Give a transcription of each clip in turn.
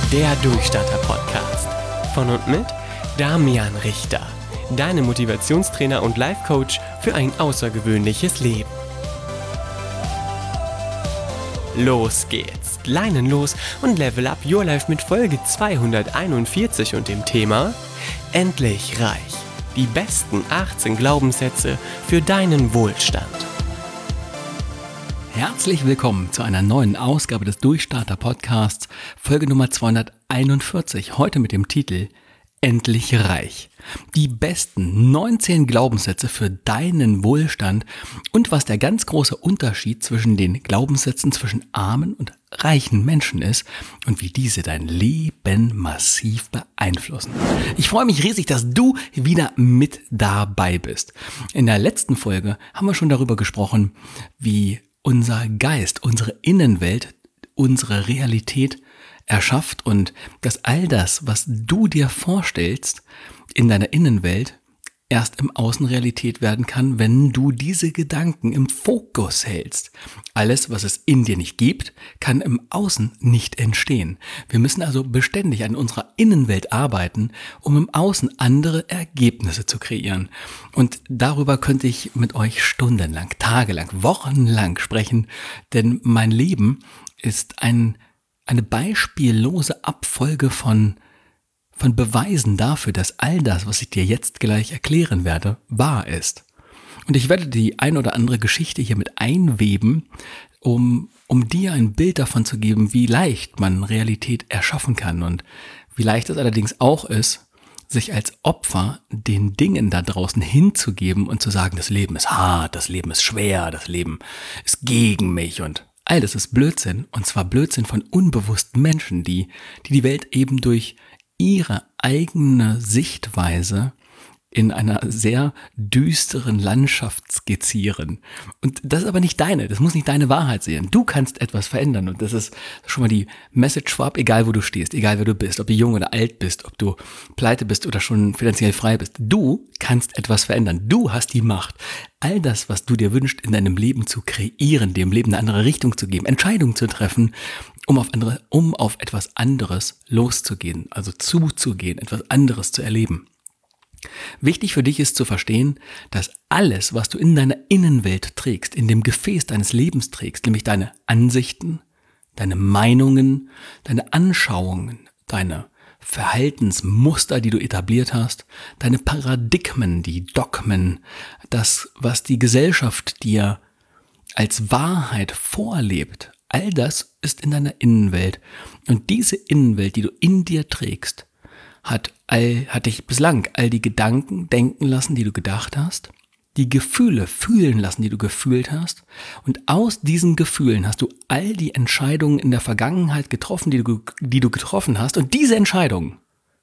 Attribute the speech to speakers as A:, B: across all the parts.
A: der Durchstarter-Podcast. Von und mit Damian Richter, deinem Motivationstrainer und Life-Coach für ein außergewöhnliches Leben. Los geht's, Leinen los und Level Up Your Life mit Folge 241 und dem Thema Endlich reich. Die besten 18 Glaubenssätze für deinen Wohlstand.
B: Herzlich willkommen zu einer neuen Ausgabe des Durchstarter-Podcasts, Folge Nummer 241, heute mit dem Titel Endlich reich. Die besten 19 Glaubenssätze für deinen Wohlstand und was der ganz große Unterschied zwischen den Glaubenssätzen zwischen armen und reichen Menschen ist und wie diese dein Leben massiv beeinflussen. Ich freue mich riesig, dass du wieder mit dabei bist. In der letzten Folge haben wir schon darüber gesprochen, wie unser Geist, unsere Innenwelt, unsere Realität erschafft und dass all das, was du dir vorstellst in deiner Innenwelt, erst im Außen Realität werden kann, wenn du diese Gedanken im Fokus hältst. Alles, was es in dir nicht gibt, kann im Außen nicht entstehen. Wir müssen also beständig an unserer Innenwelt arbeiten, um im Außen andere Ergebnisse zu kreieren. Und darüber könnte ich mit euch stundenlang, tagelang, wochenlang sprechen, denn mein Leben ist eine beispiellose Abfolge von Beweisen dafür, dass all das, was ich dir jetzt gleich erklären werde, wahr ist. Und ich werde die ein oder andere Geschichte hier mit einweben, um dir ein Bild davon zu geben, wie leicht man Realität erschaffen kann und wie leicht es allerdings auch ist, sich als Opfer den Dingen da draußen hinzugeben und zu sagen, das Leben ist hart, das Leben ist schwer, das Leben ist gegen mich und all das ist Blödsinn, und zwar Blödsinn von unbewussten Menschen, die Welt eben durch ihre eigene Sichtweise in einer sehr düsteren Landschaft skizzieren. Und das ist aber nicht deine, das muss nicht deine Wahrheit sein. Du kannst etwas verändern und das ist schon mal die Message vorab, egal wo du stehst, egal wer du bist, ob du jung oder alt bist, ob du pleite bist oder schon finanziell frei bist. Du kannst etwas verändern. Du hast die Macht, all das, was du dir wünschst, in deinem Leben zu kreieren, dem Leben eine andere Richtung zu geben, Entscheidungen zu treffen, um auf etwas anderes loszugehen, also zuzugehen, etwas anderes zu erleben. Wichtig für dich ist zu verstehen, dass alles, was du in deiner Innenwelt trägst, in dem Gefäß deines Lebens trägst, nämlich deine Ansichten, deine Meinungen, deine Anschauungen, deine Verhaltensmuster, die du etabliert hast, deine Paradigmen, die Dogmen, das, was die Gesellschaft dir als Wahrheit vorlebt, all das ist in deiner Innenwelt. Und diese Innenwelt, die du in dir trägst, hat dich bislang all die Gedanken denken lassen, die du gedacht hast, die Gefühle fühlen lassen, die du gefühlt hast, und aus diesen Gefühlen hast du all die Entscheidungen in der Vergangenheit getroffen, die du getroffen hast, und diese Entscheidungen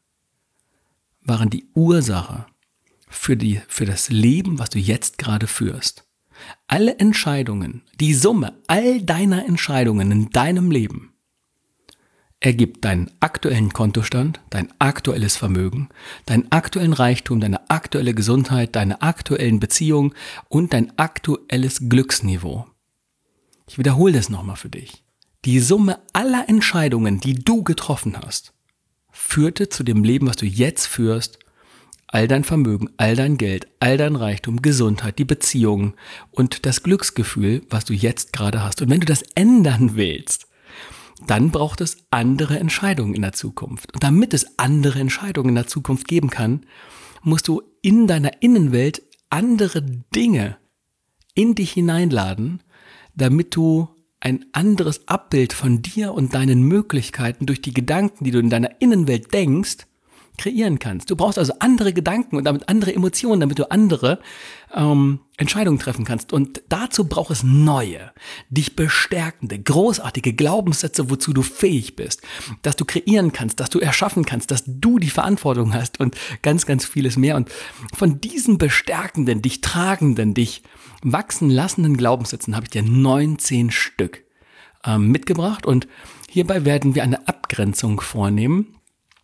B: waren die Ursache für das Leben, was du jetzt gerade führst. Alle Entscheidungen, die Summe all deiner Entscheidungen in deinem Leben ergibt deinen aktuellen Kontostand, dein aktuelles Vermögen, deinen aktuellen Reichtum, deine aktuelle Gesundheit, deine aktuellen Beziehungen und dein aktuelles Glücksniveau. Ich wiederhole das nochmal für dich. Die Summe aller Entscheidungen, die du getroffen hast, führte zu dem Leben, was du jetzt führst, all dein Vermögen, all dein Geld, all dein Reichtum, Gesundheit, die Beziehungen und das Glücksgefühl, was du jetzt gerade hast. Und wenn du das ändern willst, dann braucht es andere Entscheidungen in der Zukunft. Und damit es andere Entscheidungen in der Zukunft geben kann, musst du in deiner Innenwelt andere Dinge in dich hineinladen, damit du ein anderes Abbild von dir und deinen Möglichkeiten durch die Gedanken, die du in deiner Innenwelt denkst, kreieren kannst. Du brauchst also andere Gedanken und damit andere Emotionen, damit du andere Entscheidungen treffen kannst. Und dazu braucht es neue, dich bestärkende, großartige Glaubenssätze, wozu du fähig bist, dass du kreieren kannst, dass du erschaffen kannst, dass du die Verantwortung hast und ganz, ganz vieles mehr. Und von diesen bestärkenden, dich tragenden, dich wachsen lassenden Glaubenssätzen habe ich dir 19 Stück mitgebracht. Und hierbei werden wir eine Abgrenzung vornehmen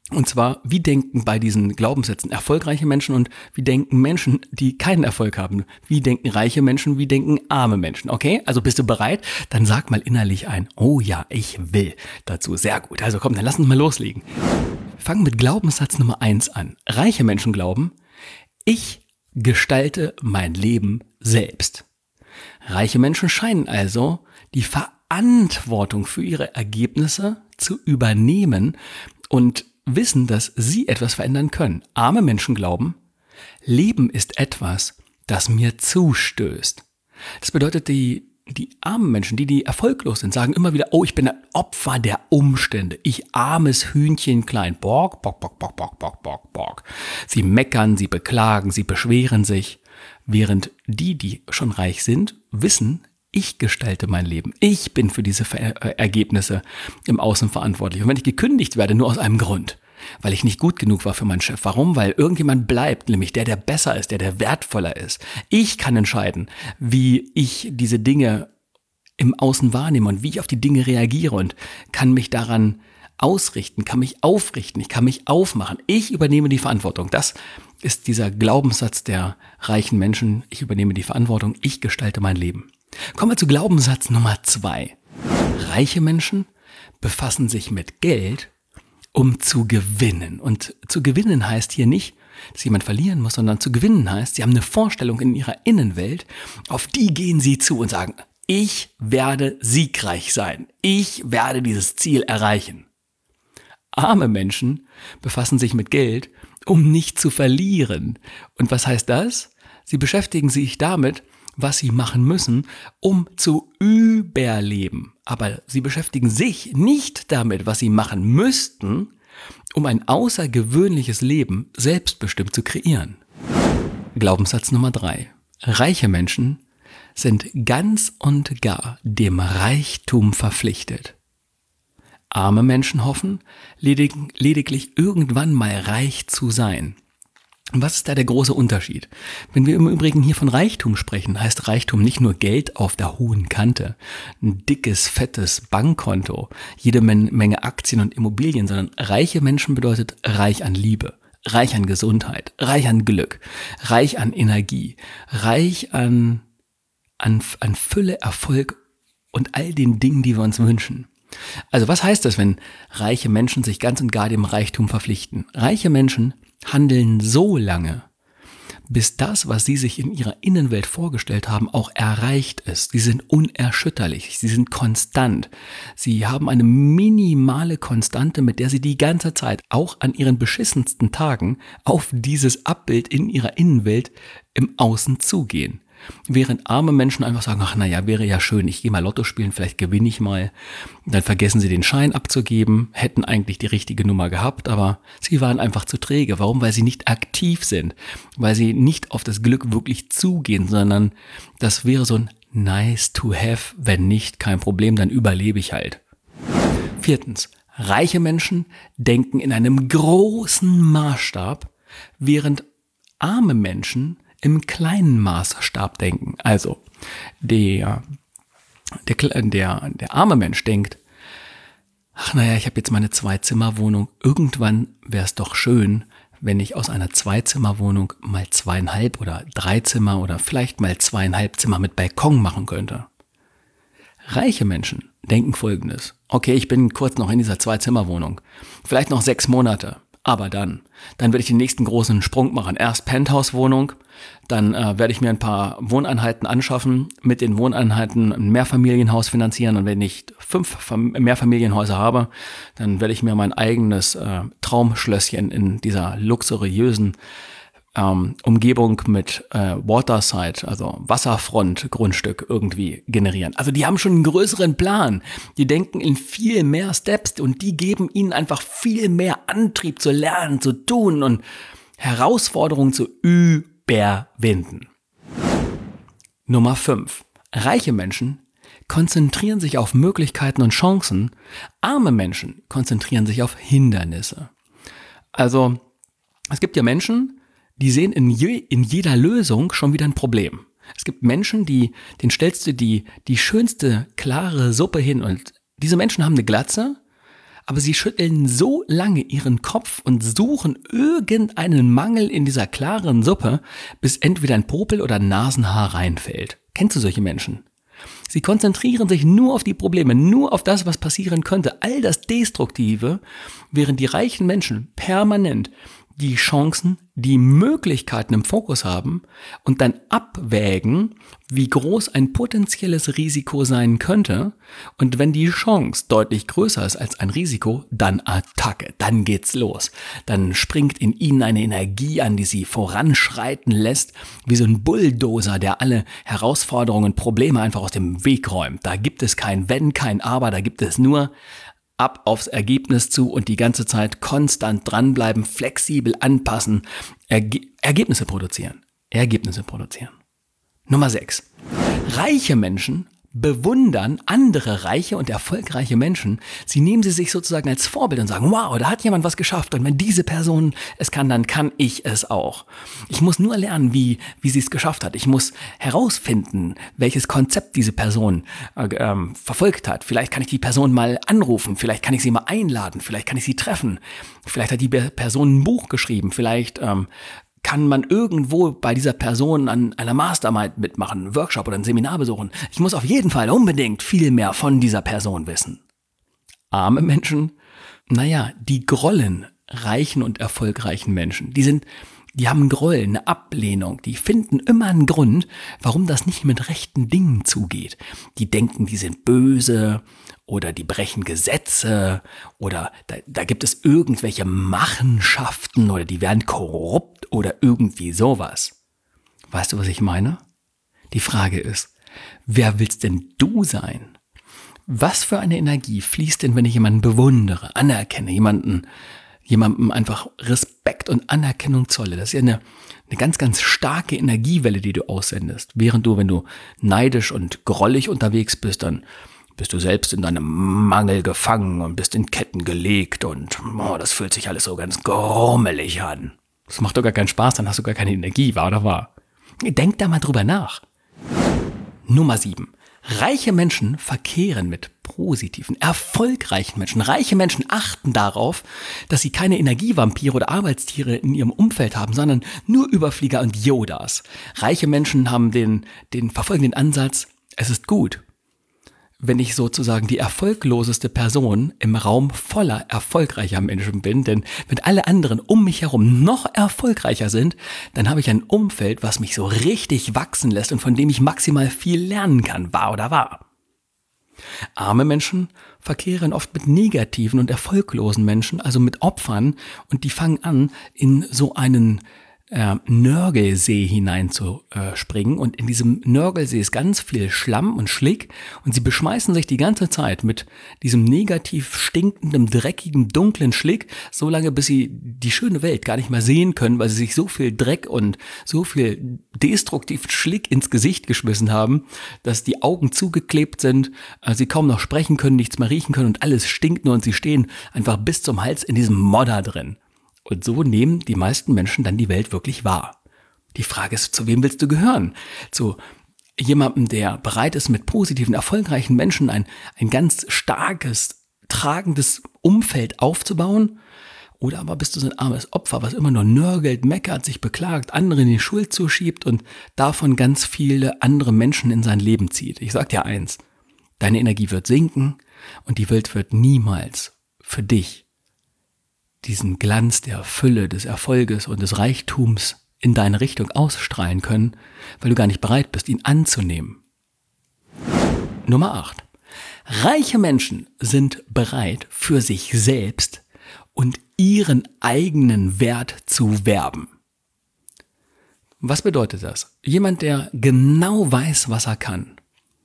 B: Und zwar, wie denken bei diesen Glaubenssätzen erfolgreiche Menschen und wie denken Menschen, die keinen Erfolg haben? Wie denken reiche Menschen, wie denken arme Menschen? Okay, also bist du bereit? Dann sag mal innerlich ein, oh ja, ich will dazu. Sehr gut, also komm, dann lass uns mal loslegen. Wir fangen mit Glaubenssatz Nummer 1 an. Reiche Menschen glauben, ich gestalte mein Leben selbst. Reiche Menschen scheinen also die Verantwortung für ihre Ergebnisse zu übernehmen und wissen, dass sie etwas verändern können. Arme Menschen glauben, Leben ist etwas, das mir zustößt. Das bedeutet, die armen Menschen, die erfolglos sind, sagen immer wieder, oh, ich bin ein Opfer der Umstände. Ich armes Hühnchen klein. Borg, borg, borg, borg, borg, borg, borg, borg. Sie meckern, sie beklagen, sie beschweren sich. Während die schon reich sind, wissen, ich gestalte mein Leben. Ich bin für diese Ergebnisse im Außen verantwortlich. Und wenn ich gekündigt werde, nur aus einem Grund. Weil ich nicht gut genug war für meinen Chef. Warum? Weil irgendjemand bleibt, nämlich der besser ist, der wertvoller ist. Ich kann entscheiden, wie ich diese Dinge im Außen wahrnehme und wie ich auf die Dinge reagiere und kann mich daran ausrichten, kann mich aufrichten, ich kann mich aufmachen. Ich übernehme die Verantwortung. Das ist dieser Glaubenssatz der reichen Menschen. Ich übernehme die Verantwortung, ich gestalte mein Leben. Kommen wir zu Glaubenssatz Nummer 2. Reiche Menschen befassen sich mit Geld, um zu gewinnen. Und zu gewinnen heißt hier nicht, dass jemand verlieren muss, sondern zu gewinnen heißt, sie haben eine Vorstellung in ihrer Innenwelt, auf die gehen sie zu und sagen, ich werde siegreich sein. Ich werde dieses Ziel erreichen. Arme Menschen befassen sich mit Geld, um nicht zu verlieren. Und was heißt das? Sie beschäftigen sich damit, was sie machen müssen, um zu überleben. Aber sie beschäftigen sich nicht damit, was sie machen müssten, um ein außergewöhnliches Leben selbstbestimmt zu kreieren. Glaubenssatz Nummer 3. Reiche Menschen sind ganz und gar dem Reichtum verpflichtet. Arme Menschen hoffen, lediglich irgendwann mal reich zu sein. Was ist da der große Unterschied? Wenn wir im Übrigen hier von Reichtum sprechen, heißt Reichtum nicht nur Geld auf der hohen Kante, ein dickes, fettes Bankkonto, jede Menge Aktien und Immobilien, sondern reiche Menschen bedeutet reich an Liebe, reich an Gesundheit, reich an Glück, reich an Energie, reich an Fülle, Erfolg und all den Dingen, die wir uns wünschen. Also was heißt das, wenn reiche Menschen sich ganz und gar dem Reichtum verpflichten? Reiche Menschen handeln so lange, bis das, was sie sich in ihrer Innenwelt vorgestellt haben, auch erreicht ist. Sie sind unerschütterlich, sie sind konstant. Sie haben eine minimale Konstante, mit der sie die ganze Zeit, auch an ihren beschissensten Tagen, auf dieses Abbild in ihrer Innenwelt im Außen zugehen. Während arme Menschen einfach sagen, ach naja, wäre ja schön, ich gehe mal Lotto spielen, vielleicht gewinne ich mal. Dann vergessen sie den Schein abzugeben, hätten eigentlich die richtige Nummer gehabt, aber sie waren einfach zu träge. Warum? Weil sie nicht aktiv sind, weil sie nicht auf das Glück wirklich zugehen, sondern das wäre so ein nice to have, wenn nicht, kein Problem, dann überlebe ich halt. 4. Reiche Menschen denken in einem großen Maßstab, während arme Menschen im kleinen Maßstab denken. Also der arme Mensch denkt, ach naja, ich habe jetzt meine 2-Zimmer-Wohnung. Irgendwann wäre es doch schön, wenn ich aus einer 2-Zimmer-Wohnung mal 2,5 oder 3 Zimmer oder vielleicht mal 2,5 Zimmer mit Balkon machen könnte. Reiche Menschen denken Folgendes. Okay, ich bin kurz noch in dieser 2-Zimmer-Wohnung. Vielleicht noch 6 Monate. Aber dann werde ich den nächsten großen Sprung machen. Erst Penthouse-Wohnung, dann werde ich mir ein paar Wohneinheiten anschaffen, mit den Wohneinheiten ein Mehrfamilienhaus finanzieren und wenn ich 5 Mehrfamilienhäuser habe, dann werde ich mir mein eigenes Traumschlösschen in dieser luxuriösen Umgebung mit Waterside, also Wasserfront-Grundstück irgendwie generieren. Also die haben schon einen größeren Plan. Die denken in viel mehr Steps und die geben ihnen einfach viel mehr Antrieb zu lernen, zu tun und Herausforderungen zu überwinden. Nummer 5. Reiche Menschen konzentrieren sich auf Möglichkeiten und Chancen. Arme Menschen konzentrieren sich auf Hindernisse. Also es gibt ja Menschen, die sehen in jeder Lösung schon wieder ein Problem. Es gibt Menschen, denen stellst du die schönste, klare Suppe hin und diese Menschen haben eine Glatze, aber sie schütteln so lange ihren Kopf und suchen irgendeinen Mangel in dieser klaren Suppe, bis entweder ein Popel oder ein Nasenhaar reinfällt. Kennst du solche Menschen? Sie konzentrieren sich nur auf die Probleme, nur auf das, was passieren könnte, all das Destruktive, während die reichen Menschen permanent die Chancen, die Möglichkeiten im Fokus haben und dann abwägen, wie groß ein potenzielles Risiko sein könnte. Und wenn die Chance deutlich größer ist als ein Risiko, dann Attacke, dann geht's los. Dann springt in ihnen eine Energie an, die sie voranschreiten lässt, wie so ein Bulldozer, der alle Herausforderungen, Probleme einfach aus dem Weg räumt. Da gibt es kein Wenn, kein Aber, da gibt es nur ab aufs Ergebnis zu und die ganze Zeit konstant dranbleiben, flexibel anpassen, Ergebnisse produzieren. Nummer 6. Reiche Menschen bewundern andere reiche und erfolgreiche Menschen. Sie nehmen sie sich sozusagen als Vorbild und sagen, wow, da hat jemand was geschafft und wenn diese Person es kann, dann kann ich es auch. Ich muss nur lernen, wie sie es geschafft hat. Ich muss herausfinden, welches Konzept diese Person verfolgt hat. Vielleicht kann ich die Person mal anrufen, vielleicht kann ich sie mal einladen, vielleicht kann ich sie treffen. Vielleicht hat die Person ein Buch geschrieben, vielleicht kann man irgendwo bei dieser Person an einer Mastermind mitmachen, einen Workshop oder ein Seminar besuchen. Ich muss auf jeden Fall unbedingt viel mehr von dieser Person wissen. Arme Menschen, die grollen reichen und erfolgreichen Menschen. Die haben einen Groll, eine Ablehnung. Die finden immer einen Grund, warum das nicht mit rechten Dingen zugeht. Die denken, die sind böse oder die brechen Gesetze oder da gibt es irgendwelche Machenschaften oder die werden korrupt oder irgendwie sowas. Weißt du, was ich meine? Die Frage ist, wer willst denn du sein? Was für eine Energie fließt denn, wenn ich jemanden bewundere, anerkenne, jemandem einfach Respekt und Anerkennung zolle? Das ist ja eine ganz, ganz starke Energiewelle, die du aussendest. Während wenn du neidisch und grollig unterwegs bist, dann bist du selbst in deinem Mangel gefangen und bist in Ketten gelegt und das fühlt sich alles so ganz grummelig an. Das macht doch gar keinen Spaß, dann hast du gar keine Energie, wahr oder wahr? Denk da mal drüber nach. Nummer 7. Reiche Menschen verkehren mit positiven, erfolgreichen Menschen. Reiche Menschen achten darauf, dass sie keine Energievampire oder Arbeitstiere in ihrem Umfeld haben, sondern nur Überflieger und Yodas. Reiche Menschen haben den verfolgenden Ansatz, es ist gut, wenn ich sozusagen die erfolgloseste Person im Raum voller erfolgreicher Menschen bin, denn wenn alle anderen um mich herum noch erfolgreicher sind, dann habe ich ein Umfeld, was mich so richtig wachsen lässt und von dem ich maximal viel lernen kann, wahr oder wahr. Arme Menschen verkehren oft mit negativen und erfolglosen Menschen, also mit Opfern, und die fangen an, in so einen Nörgelsee hineinzuspringen und in diesem Nörgelsee ist ganz viel Schlamm und Schlick und sie beschmeißen sich die ganze Zeit mit diesem negativ stinkenden, dreckigen, dunklen Schlick, so lange bis sie die schöne Welt gar nicht mehr sehen können, weil sie sich so viel Dreck und so viel destruktiven Schlick ins Gesicht geschmissen haben, dass die Augen zugeklebt sind, sie kaum noch sprechen können, nichts mehr riechen können und alles stinkt nur und sie stehen einfach bis zum Hals in diesem Modder drin. Und so nehmen die meisten Menschen dann die Welt wirklich wahr. Die Frage ist, zu wem willst du gehören? Zu jemandem, der bereit ist, mit positiven, erfolgreichen Menschen ein ganz starkes, tragendes Umfeld aufzubauen? Oder aber bist du so ein armes Opfer, was immer nur nörgelt, meckert, sich beklagt, anderen die Schuld zuschiebt und davon ganz viele andere Menschen in sein Leben zieht? Ich sag dir eins, deine Energie wird sinken und die Welt wird niemals für dich diesen Glanz der Fülle, des Erfolges und des Reichtums in deine Richtung ausstrahlen können, weil du gar nicht bereit bist, ihn anzunehmen. Nummer 8. Reiche Menschen sind bereit, für sich selbst und ihren eigenen Wert zu werben. Was bedeutet das? Jemand, der genau weiß, was er kann,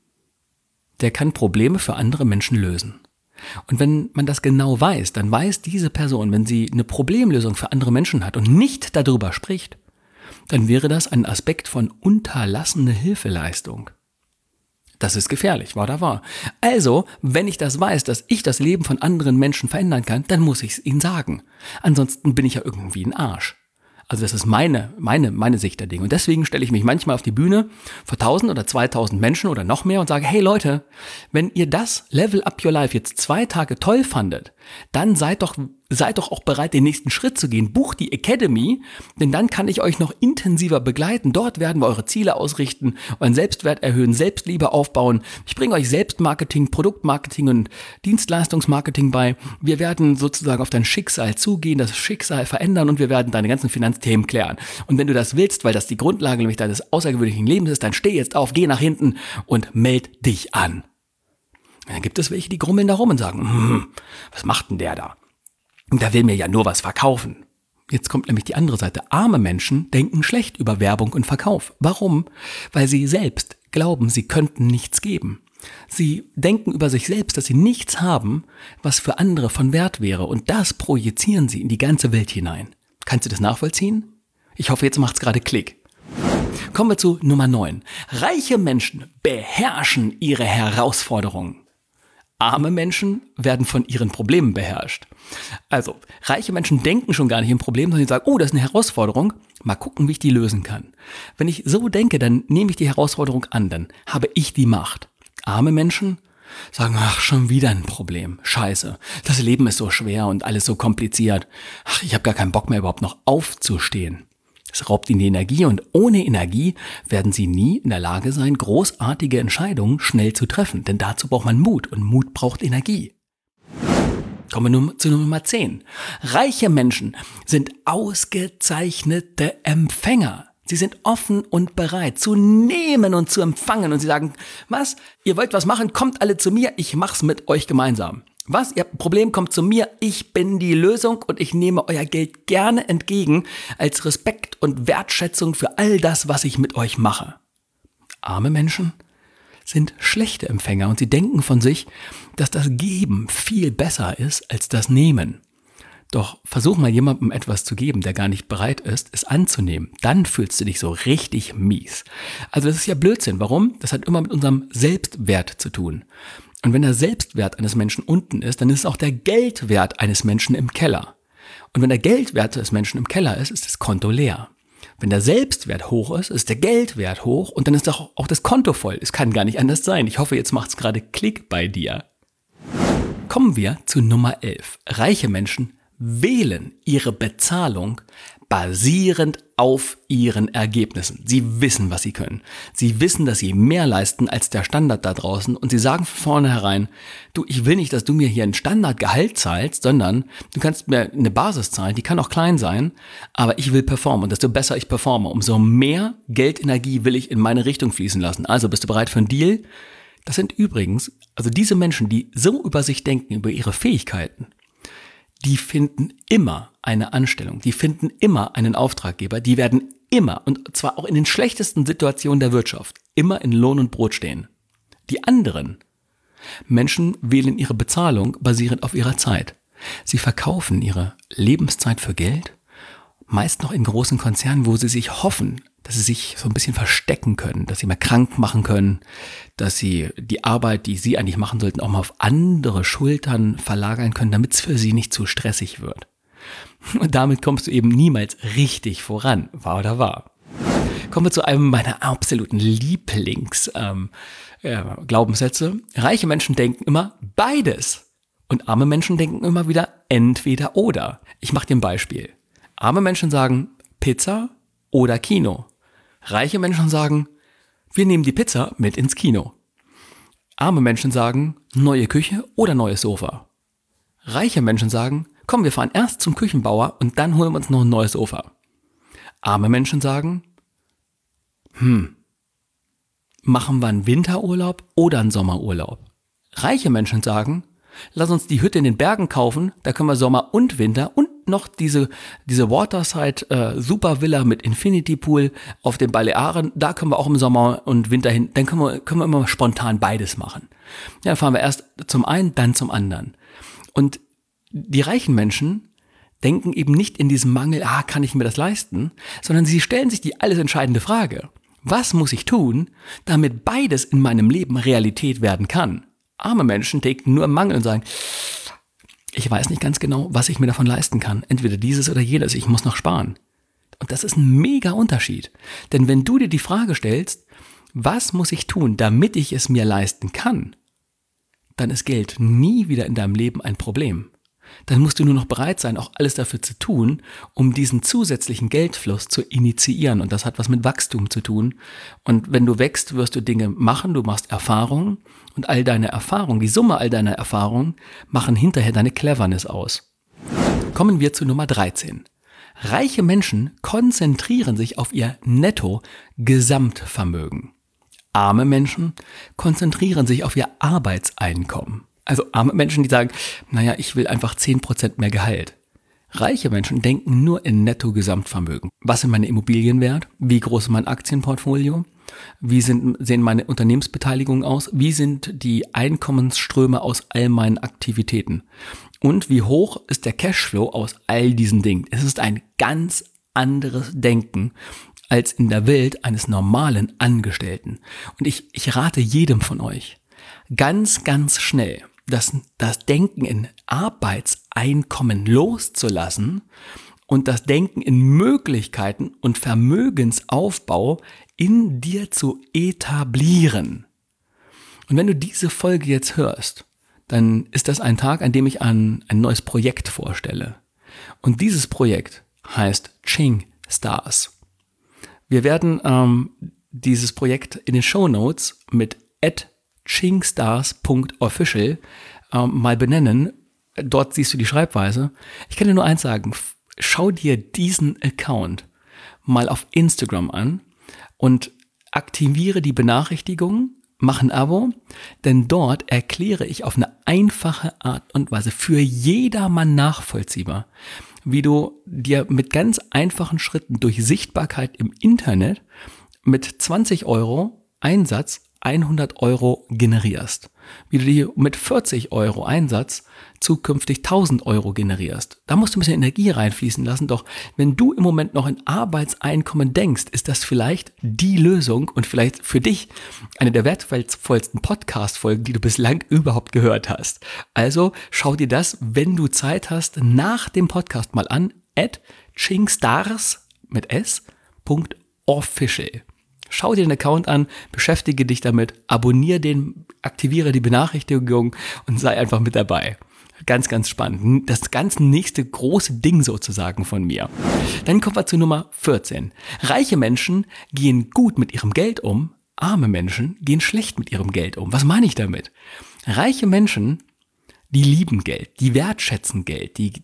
B: der kann Probleme für andere Menschen lösen. Und wenn man das genau weiß, dann weiß diese Person, wenn sie eine Problemlösung für andere Menschen hat und nicht darüber spricht, dann wäre das ein Aspekt von unterlassene Hilfeleistung. Das ist gefährlich, wahr oder wahr? Also, wenn ich das weiß, dass ich das Leben von anderen Menschen verändern kann, dann muss ich es ihnen sagen. Ansonsten bin ich ja irgendwie ein Arsch. Also das ist meine Sicht der Dinge. Und deswegen stelle ich mich manchmal auf die Bühne vor 1000 oder 2000 Menschen oder noch mehr und sage, hey Leute, wenn ihr das Level Up Your Life jetzt 2 Tage toll fandet, dann seid doch auch bereit, den nächsten Schritt zu gehen. Bucht die Academy, denn dann kann ich euch noch intensiver begleiten. Dort werden wir eure Ziele ausrichten, euren Selbstwert erhöhen, Selbstliebe aufbauen. Ich bringe euch Selbstmarketing, Produktmarketing und Dienstleistungsmarketing bei. Wir werden sozusagen auf dein Schicksal zugehen, das Schicksal verändern und wir werden deine ganzen Finanzthemen klären. Und wenn du das willst, weil das die Grundlage nämlich deines außergewöhnlichen Lebens ist, dann steh jetzt auf, geh nach hinten und meld dich an. Und dann gibt es welche, die grummeln da rum und sagen, was macht denn der da? Der will mir ja nur was verkaufen. Jetzt kommt nämlich die andere Seite. Arme Menschen denken schlecht über Werbung und Verkauf. Warum? Weil sie selbst glauben, sie könnten nichts geben. Sie denken über sich selbst, dass sie nichts haben, was für andere von Wert wäre. Und das projizieren sie in die ganze Welt hinein. Kannst du das nachvollziehen? Ich hoffe, jetzt macht's gerade Klick. Kommen wir zu Nummer 9. Reiche Menschen beherrschen ihre Herausforderungen. Arme Menschen werden von ihren Problemen beherrscht. Also, reiche Menschen denken schon gar nicht im Problem, sondern sie sagen, oh, das ist eine Herausforderung, mal gucken, wie ich die lösen kann. Wenn ich so denke, dann nehme ich die Herausforderung an, dann habe ich die Macht. Arme Menschen sagen, ach, schon wieder ein Problem, scheiße, das Leben ist so schwer und alles so kompliziert. Ach, ich habe gar keinen Bock mehr überhaupt noch aufzustehen. Das raubt ihnen die Energie und ohne Energie werden sie nie in der Lage sein, großartige Entscheidungen schnell zu treffen. Denn dazu braucht man Mut und Mut braucht Energie. Kommen wir nun zu Nummer 10. Reiche Menschen sind ausgezeichnete Empfänger. Sie sind offen und bereit zu nehmen und zu empfangen. Und sie sagen, was? Ihr wollt was machen? Kommt alle zu mir, ich mach's mit euch gemeinsam. Was? Ihr habt ein Problem, kommt zu mir, ich bin die Lösung und ich nehme euer Geld gerne entgegen als Respekt und Wertschätzung für all das, was ich mit euch mache. Arme Menschen sind schlechte Empfänger und sie denken von sich, dass das Geben viel besser ist als das Nehmen. Doch versuch mal jemandem etwas zu geben, der gar nicht bereit ist, es anzunehmen. Dann fühlst du dich so richtig mies. Also das ist ja Blödsinn. Warum? Das hat immer mit unserem Selbstwert zu tun. Und wenn der Selbstwert eines Menschen unten ist, dann ist auch der Geldwert eines Menschen im Keller. Und wenn der Geldwert des Menschen im Keller ist, ist das Konto leer. Wenn der Selbstwert hoch ist, ist der Geldwert hoch und dann ist auch das Konto voll. Es kann gar nicht anders sein. Ich hoffe, jetzt macht es gerade Klick bei dir. Kommen wir zu Nummer 11. Reiche Menschen wählen ihre Bezahlung basierend auf ihren Ergebnissen. Sie wissen, was sie können. Sie wissen, dass sie mehr leisten als der Standard da draußen und sie sagen von vornherein, du, ich will nicht, dass du mir hier ein Standardgehalt zahlst, sondern du kannst mir eine Basis zahlen, die kann auch klein sein, aber ich will performen und desto besser ich performe, umso mehr Geldenergie will ich in meine Richtung fließen lassen. Also bist du bereit für einen Deal? Das sind übrigens, also diese Menschen, die so über sich denken, über ihre Fähigkeiten, die finden immer eine Anstellung, die finden immer einen Auftraggeber, die werden immer, und zwar auch in den schlechtesten Situationen der Wirtschaft, immer in Lohn und Brot stehen. Die anderen Menschen wählen ihre Bezahlung basierend auf ihrer Zeit. Sie verkaufen ihre Lebenszeit für Geld, meist noch in großen Konzernen, wo sie sich hoffen, dass sie sich so ein bisschen verstecken können, dass sie mal krank machen können, dass sie die Arbeit, die sie eigentlich machen sollten, auch mal auf andere Schultern verlagern können, damit es für sie nicht zu stressig wird. Und damit kommst du eben niemals richtig voran, wahr oder wahr. Kommen wir zu einem meiner absoluten Lieblings-Glaubenssätze. Reiche Menschen denken immer beides und arme Menschen denken immer wieder entweder oder. Ich mache dir ein Beispiel. Arme Menschen sagen Pizza oder Kino. Reiche Menschen sagen, wir nehmen die Pizza mit ins Kino. Arme Menschen sagen, neue Küche oder neues Sofa. Reiche Menschen sagen, komm, wir fahren erst zum Küchenbauer und dann holen wir uns noch ein neues Sofa. Arme Menschen sagen, machen wir einen Winterurlaub oder einen Sommerurlaub. Reiche Menschen sagen, lass uns die Hütte in den Bergen kaufen, da können wir Sommer und Winter und noch diese Waterside Super Villa mit Infinity Pool auf den Balearen, da können wir auch im Sommer und Winter hin, dann können wir immer spontan beides machen. Ja, fahren wir erst zum einen, dann zum anderen. Und die reichen Menschen denken eben nicht in diesem Mangel, kann ich mir das leisten, sondern sie stellen sich die alles entscheidende Frage. Was muss ich tun, damit beides in meinem Leben Realität werden kann? Arme Menschen denken nur im Mangel und sagen, ich weiß nicht ganz genau, was ich mir davon leisten kann. Entweder dieses oder jenes, ich muss noch sparen. Und das ist ein mega Unterschied. Denn wenn du dir die Frage stellst, was muss ich tun, damit ich es mir leisten kann, dann ist Geld nie wieder in deinem Leben ein Problem. Dann musst du nur noch bereit sein, auch alles dafür zu tun, um diesen zusätzlichen Geldfluss zu initiieren. Und das hat was mit Wachstum zu tun. Und wenn du wächst, wirst du Dinge machen, du machst Erfahrungen. Und all deine Erfahrungen, die Summe all deiner Erfahrungen, machen hinterher deine Cleverness aus. Kommen wir zu Nummer 13. Reiche Menschen konzentrieren sich auf ihr Netto-Gesamtvermögen. Arme Menschen konzentrieren sich auf ihr Arbeitseinkommen. Also arme Menschen, die sagen, naja, ich will einfach 10% mehr Gehalt. Reiche Menschen denken nur in Netto-Gesamtvermögen. Was sind meine Immobilien wert? Wie groß ist mein Aktienportfolio? Wie sehen meine Unternehmensbeteiligungen aus? Wie sind die Einkommensströme aus all meinen Aktivitäten? Und wie hoch ist der Cashflow aus all diesen Dingen? Es ist ein ganz anderes Denken als in der Welt eines normalen Angestellten. Und ich rate jedem von euch, ganz, ganz schnell das Denken in Arbeitseinkommen loszulassen und das Denken in Möglichkeiten und Vermögensaufbau in dir zu etablieren. Und wenn du diese Folge jetzt hörst, dann ist das ein Tag, an dem ich ein neues Projekt vorstelle. Und dieses Projekt heißt Ching Stars. Wir werden dieses Projekt in den Shownotes mit @chingstars.official mal benennen. Dort siehst du die Schreibweise. Ich kann dir nur eins sagen, schau dir diesen Account mal auf Instagram an und aktiviere die Benachrichtigungen, mach ein Abo, denn dort erkläre ich auf eine einfache Art und Weise für jedermann nachvollziehbar, wie du dir mit ganz einfachen Schritten durch Sichtbarkeit im Internet mit 20 € Einsatz 100 € generierst. Wie du dir mit 40 € Einsatz zukünftig 1000 € generierst. Da musst du ein bisschen Energie reinfließen lassen, doch wenn du im Moment noch in Arbeitseinkommen denkst, ist das vielleicht die Lösung und vielleicht für dich eine der wertvollsten Podcast-Folgen, die du bislang überhaupt gehört hast. Also schau dir das, wenn du Zeit hast, nach dem Podcast mal an, @chingstars mit s.official. Schau dir den Account an, beschäftige dich damit, abonniere den, aktiviere die Benachrichtigung und sei einfach mit dabei. Ganz, ganz spannend. Das ganz nächste große Ding sozusagen von mir. Dann kommen wir zu Nummer 14. Reiche Menschen gehen gut mit ihrem Geld um, arme Menschen gehen schlecht mit ihrem Geld um. Was meine ich damit? Reiche Menschen, die lieben Geld, die wertschätzen Geld, die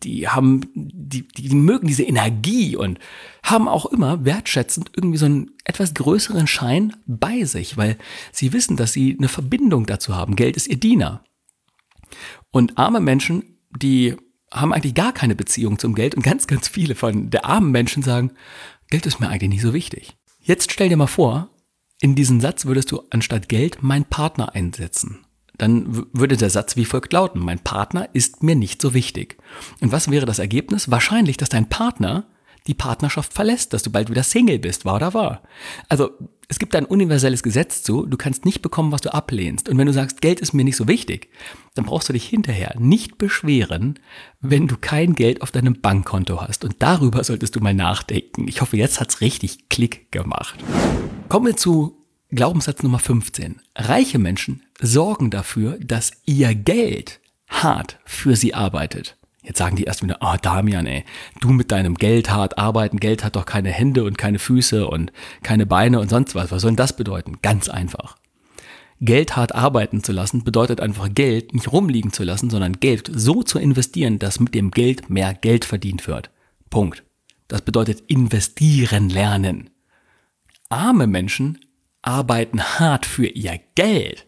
B: mögen diese Energie und haben auch immer wertschätzend irgendwie so einen etwas größeren Schein bei sich, weil sie wissen, dass sie eine Verbindung dazu haben. Geld ist ihr Diener. Und arme Menschen, die haben eigentlich gar keine Beziehung zum Geld und ganz, ganz viele von der armen Menschen sagen, Geld ist mir eigentlich nicht so wichtig. Jetzt stell dir mal vor, in diesen Satz würdest du anstatt Geld mein Partner einsetzen. Dann würde der Satz wie folgt lauten, mein Partner ist mir nicht so wichtig. Und was wäre das Ergebnis? Wahrscheinlich, dass dein Partner die Partnerschaft verlässt, dass du bald wieder Single bist, wahr oder wahr? Also es gibt ein universelles Gesetz zu, du kannst nicht bekommen, was du ablehnst. Und wenn du sagst, Geld ist mir nicht so wichtig, dann brauchst du dich hinterher nicht beschweren, wenn du kein Geld auf deinem Bankkonto hast. Und darüber solltest du mal nachdenken. Ich hoffe, jetzt hat's richtig Klick gemacht. Kommen wir zu Glaubenssatz Nummer 15. Reiche Menschen sorgen dafür, dass ihr Geld hart für sie arbeitet. Jetzt sagen die erst wieder, Damian, du mit deinem Geld hart arbeiten, Geld hat doch keine Hände und keine Füße und keine Beine und sonst was. Was soll denn das bedeuten? Ganz einfach. Geld hart arbeiten zu lassen bedeutet einfach Geld nicht rumliegen zu lassen, sondern Geld so zu investieren, dass mit dem Geld mehr Geld verdient wird. Punkt. Das bedeutet investieren lernen. Arme Menschen arbeiten hart für ihr Geld.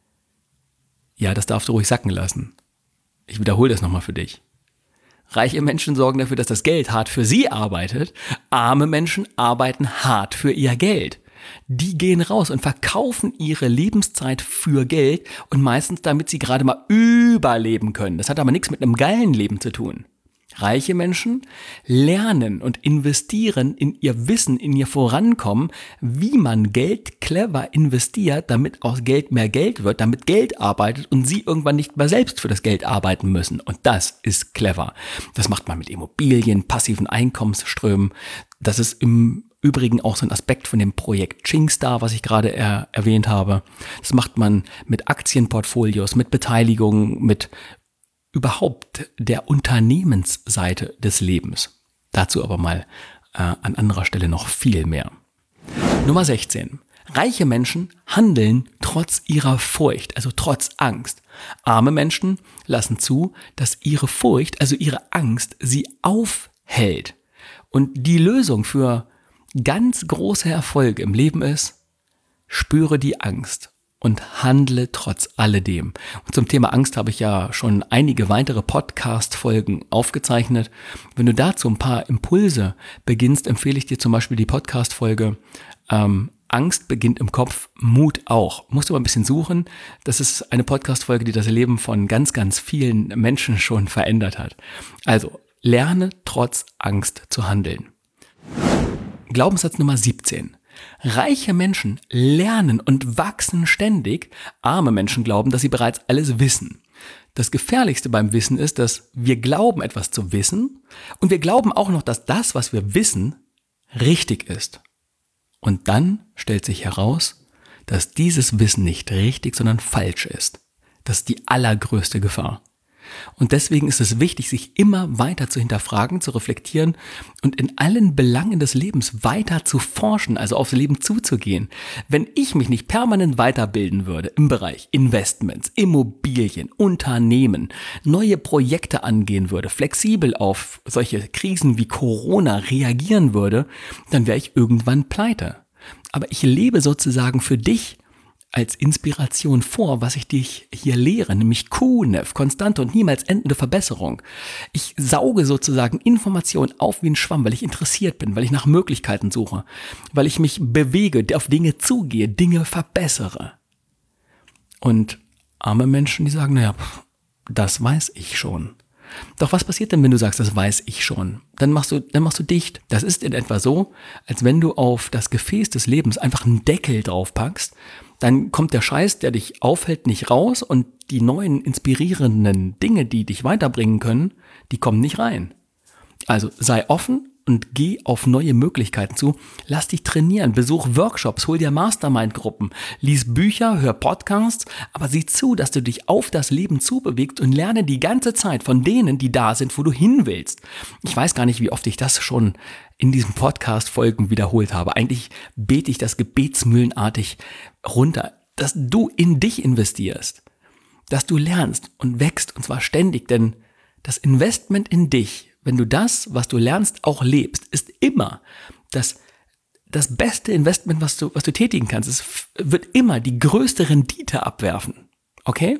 B: Ja, das darfst du ruhig sacken lassen. Ich wiederhole das nochmal für dich. Reiche Menschen sorgen dafür, dass das Geld hart für sie arbeitet. Arme Menschen arbeiten hart für ihr Geld. Die gehen raus und verkaufen ihre Lebenszeit für Geld und meistens damit sie gerade mal überleben können. Das hat aber nichts mit einem geilen Leben zu tun. Reiche Menschen lernen und investieren in ihr Wissen, in ihr Vorankommen, wie man Geld clever investiert, damit aus Geld mehr Geld wird, damit Geld arbeitet und sie irgendwann nicht mehr selbst für das Geld arbeiten müssen. Und das ist clever. Das macht man mit Immobilien, passiven Einkommensströmen. Das ist im Übrigen auch so ein Aspekt von dem Projekt ShingStar, was ich gerade erwähnt habe. Das macht man mit Aktienportfolios, mit Beteiligungen, mit überhaupt der Unternehmensseite des Lebens. Dazu aber mal an anderer Stelle noch viel mehr. Nummer 16. Reiche Menschen handeln trotz ihrer Furcht, also trotz Angst. Arme Menschen lassen zu, dass ihre Furcht, also ihre Angst, sie aufhält. Und die Lösung für ganz große Erfolge im Leben ist, spüre die Angst und handle trotz alledem. Und zum Thema Angst habe ich ja schon einige weitere Podcast-Folgen aufgezeichnet. Wenn du dazu ein paar Impulse beginnst, empfehle ich dir zum Beispiel die Podcast-Folge Angst beginnt im Kopf, Mut auch. Musst du mal ein bisschen suchen. Das ist eine Podcast-Folge, die das Leben von ganz, ganz vielen Menschen schon verändert hat. Also, lerne trotz Angst zu handeln. Glaubenssatz Nummer 17. Reiche Menschen lernen und wachsen ständig. Arme Menschen glauben, dass sie bereits alles wissen. Das Gefährlichste beim Wissen ist, dass wir glauben, etwas zu wissen und wir glauben auch noch, dass das, was wir wissen, richtig ist. Und dann stellt sich heraus, dass dieses Wissen nicht richtig, sondern falsch ist. Das ist die allergrößte Gefahr. Und deswegen ist es wichtig, sich immer weiter zu hinterfragen, zu reflektieren und in allen Belangen des Lebens weiter zu forschen, also aufs Leben zuzugehen. Wenn ich mich nicht permanent weiterbilden würde im Bereich Investments, Immobilien, Unternehmen, neue Projekte angehen würde, flexibel auf solche Krisen wie Corona reagieren würde, dann wäre ich irgendwann pleite. Aber ich lebe sozusagen für dich als Inspiration vor, was ich dich hier lehre, nämlich QNEF, konstante und niemals endende Verbesserung. Ich sauge sozusagen Informationen auf wie ein Schwamm, weil ich interessiert bin, weil ich nach Möglichkeiten suche, weil ich mich bewege, auf Dinge zugehe, Dinge verbessere. Und arme Menschen, die sagen, naja, das weiß ich schon. Doch was passiert denn, wenn du sagst, das weiß ich schon? Dann machst du dicht. Das ist in etwa so, als wenn du auf das Gefäß des Lebens einfach einen Deckel draufpackst. Dann kommt der Scheiß, der dich aufhält, nicht raus und die neuen inspirierenden Dinge, die dich weiterbringen können, die kommen nicht rein. Also sei offen und geh auf neue Möglichkeiten zu. Lass dich trainieren, besuch Workshops, hol dir Mastermind-Gruppen, lies Bücher, hör Podcasts, aber sieh zu, dass du dich auf das Leben zubewegst und lerne die ganze Zeit von denen, die da sind, wo du hin willst. Ich weiß gar nicht, wie oft ich das schon in diesen Podcast-Folgen wiederholt habe. Eigentlich bete ich das gebetsmühlenartig runter, dass du in dich investierst, dass du lernst und wächst und zwar ständig, denn das Investment in dich, wenn du das, was du lernst, auch lebst, ist immer das beste Investment, was du tätigen kannst. Es wird immer die größte Rendite abwerfen. Okay?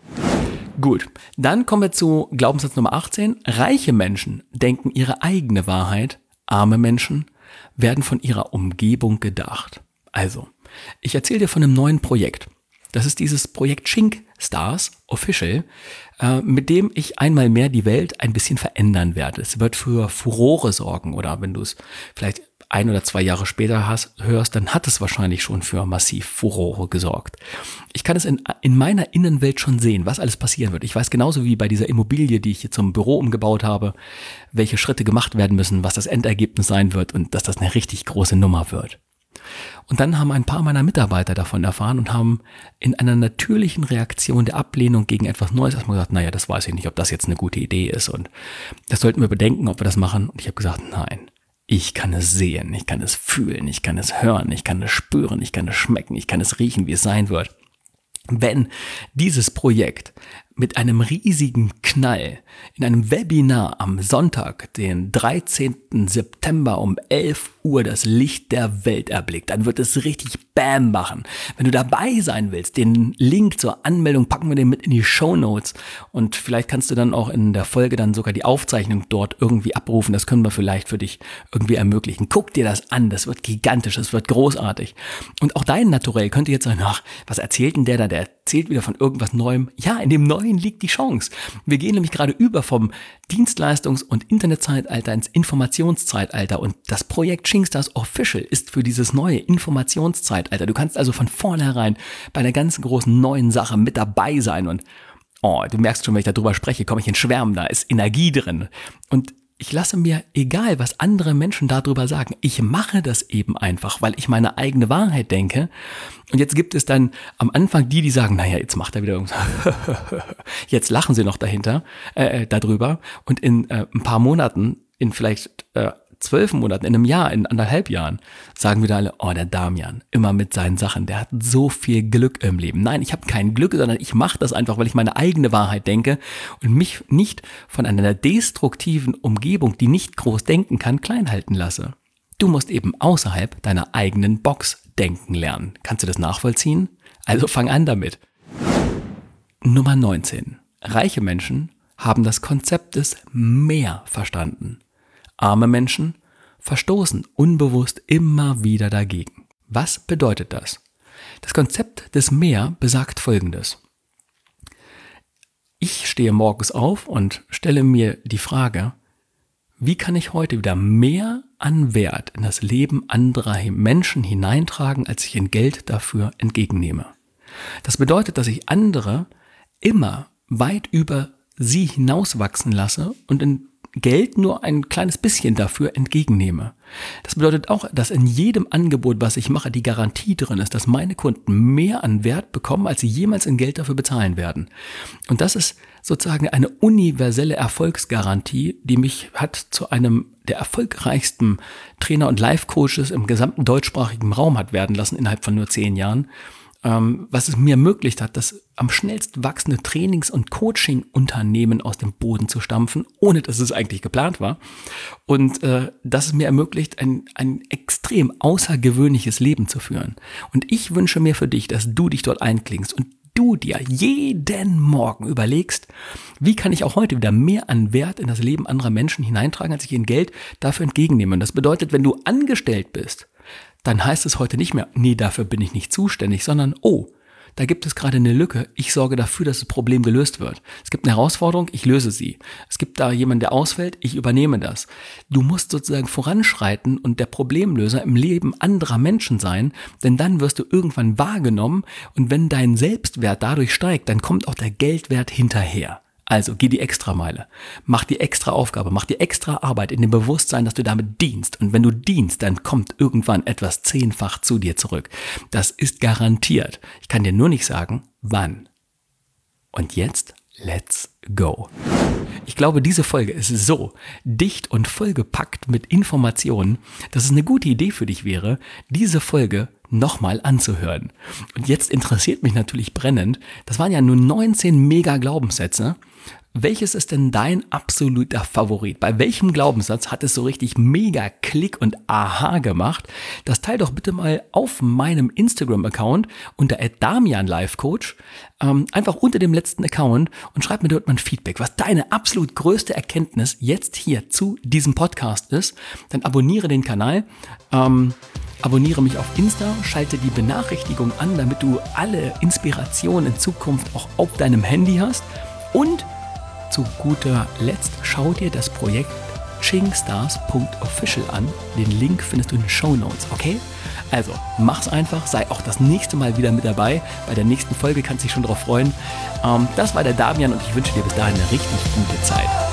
B: Gut, dann kommen wir zu Glaubenssatz Nummer 18. Reiche Menschen denken ihre eigene Wahrheit, arme Menschen werden von ihrer Umgebung gedacht. Also, ich erzähle dir von einem neuen Projekt. Das ist dieses Projekt ShingStars Official, mit dem ich einmal mehr die Welt ein bisschen verändern werde. Es wird für Furore sorgen oder wenn du es vielleicht 1 oder 2 Jahre später hörst, dann hat es wahrscheinlich schon für massiv Furore gesorgt. Ich kann es in meiner Innenwelt schon sehen, was alles passieren wird. Ich weiß genauso wie bei dieser Immobilie, die ich hier zum Büro umgebaut habe, welche Schritte gemacht werden müssen, was das Endergebnis sein wird und dass das eine richtig große Nummer wird. Und dann haben ein paar meiner Mitarbeiter davon erfahren und haben in einer natürlichen Reaktion der Ablehnung gegen etwas Neues erstmal gesagt, naja, das weiß ich nicht, ob das jetzt eine gute Idee ist und das sollten wir bedenken, ob wir das machen. Und ich habe gesagt, nein, ich kann es sehen, ich kann es fühlen, ich kann es hören, ich kann es spüren, ich kann es schmecken, ich kann es riechen, wie es sein wird. Wenn dieses Projekt mit einem riesigen Knall in einem Webinar am Sonntag, den 13. September um 11 Uhr das Licht der Welt erblickt, dann wird es richtig Bam machen. Wenn du dabei sein willst, den Link zur Anmeldung packen wir den mit in die Shownotes und vielleicht kannst du dann auch in der Folge dann sogar die Aufzeichnung dort irgendwie abrufen. Das können wir vielleicht für dich irgendwie ermöglichen. Guck dir das an, das wird gigantisch, das wird großartig. Und auch dein Naturell könnte jetzt sagen, ach, was erzählt denn der da? Der erzählt wieder von irgendwas Neuem. Ja, in dem Neuen liegt die Chance. Wir gehen nämlich gerade über vom Dienstleistungs- und Internetzeitalter ins Informationszeitalter und das Projekt Chingstars Official ist für dieses neue Informationszeitalter. Du kannst also von vornherein bei einer ganz großen neuen Sache mit dabei sein und du merkst schon, wenn ich darüber spreche, komme ich in Schwärmen, da ist Energie drin. Und ich lasse mir, egal was andere Menschen darüber sagen, ich mache das eben einfach, weil ich meine eigene Wahrheit denke. Und jetzt gibt es dann am Anfang die sagen, naja, jetzt macht er wieder irgendwas. Jetzt lachen sie noch darüber. Und in ein paar Monaten, in vielleicht 12 Monaten, in einem Jahr, in 1,5 Jahren, sagen wieder alle, der Damian, immer mit seinen Sachen, der hat so viel Glück im Leben. Nein, ich habe kein Glück, sondern ich mache das einfach, weil ich meine eigene Wahrheit denke und mich nicht von einer destruktiven Umgebung, die nicht groß denken kann, klein halten lasse. Du musst eben außerhalb deiner eigenen Box denken lernen. Kannst du das nachvollziehen? Also fang an damit. Nummer 19. Reiche Menschen haben das Konzept des Mehr verstanden. Arme Menschen verstoßen unbewusst immer wieder dagegen. Was bedeutet das? Das Konzept des Mehr besagt Folgendes. Ich stehe morgens auf und stelle mir die Frage, wie kann ich heute wieder mehr an Wert in das Leben anderer Menschen hineintragen, als ich in Geld dafür entgegennehme? Das bedeutet, dass ich andere immer weit über sie hinauswachsen lasse und in Geld nur ein kleines bisschen dafür entgegennehme. Das bedeutet auch, dass in jedem Angebot, was ich mache, die Garantie drin ist, dass meine Kunden mehr an Wert bekommen, als sie jemals in Geld dafür bezahlen werden. Und das ist sozusagen eine universelle Erfolgsgarantie, die mich hat zu einem der erfolgreichsten Trainer und Life-Coaches im gesamten deutschsprachigen Raum hat werden lassen, innerhalb von nur 10 Jahren. Was es mir ermöglicht hat, das am schnellst wachsende Trainings- und Coaching-Unternehmen aus dem Boden zu stampfen, ohne dass es eigentlich geplant war. Und das es mir ermöglicht, ein extrem außergewöhnliches Leben zu führen. Und ich wünsche mir für dich, dass du dich dort einklingst und du dir jeden Morgen überlegst, wie kann ich auch heute wieder mehr an Wert in das Leben anderer Menschen hineintragen, als ich in Geld dafür entgegennehme. Und das bedeutet, wenn du angestellt bist, dann heißt es heute nicht mehr, nee, dafür bin ich nicht zuständig, sondern, da gibt es gerade eine Lücke, ich sorge dafür, dass das Problem gelöst wird. Es gibt eine Herausforderung, ich löse sie. Es gibt da jemanden, der ausfällt, ich übernehme das. Du musst sozusagen voranschreiten und der Problemlöser im Leben anderer Menschen sein, denn dann wirst du irgendwann wahrgenommen und wenn dein Selbstwert dadurch steigt, dann kommt auch der Geldwert hinterher. Also geh die Extrameile, mach die extra Aufgabe, mach die extra Arbeit in dem Bewusstsein, dass du damit dienst. Und wenn du dienst, dann kommt irgendwann etwas 10-fach zu dir zurück. Das ist garantiert. Ich kann dir nur nicht sagen, wann. Und jetzt, let's go. Ich glaube, diese Folge ist so dicht und vollgepackt mit Informationen, dass es eine gute Idee für dich wäre, diese Folge nochmal anzuhören. Und jetzt interessiert mich natürlich brennend, das waren ja nur 19 Mega-Glaubenssätze. Welches ist denn dein absoluter Favorit? Bei welchem Glaubenssatz hat es so richtig mega Klick und Aha gemacht? Das teil doch bitte mal auf meinem Instagram-Account unter @DamianLifeCoach, einfach unter dem letzten Account und schreib mir dort mal ein Feedback, was deine absolut größte Erkenntnis jetzt hier zu diesem Podcast ist. Dann abonniere den Kanal, abonniere mich auf Insta, schalte die Benachrichtigung an, damit du alle Inspirationen in Zukunft auch auf deinem Handy hast. Und zu guter Letzt schau dir das Projekt chingstars.official an. Den Link findest du in den Shownotes, okay? Also, mach's einfach, sei auch das nächste Mal wieder mit dabei. Bei der nächsten Folge kannst du dich schon drauf freuen. Das war der Damian und ich wünsche dir bis dahin eine richtig gute Zeit.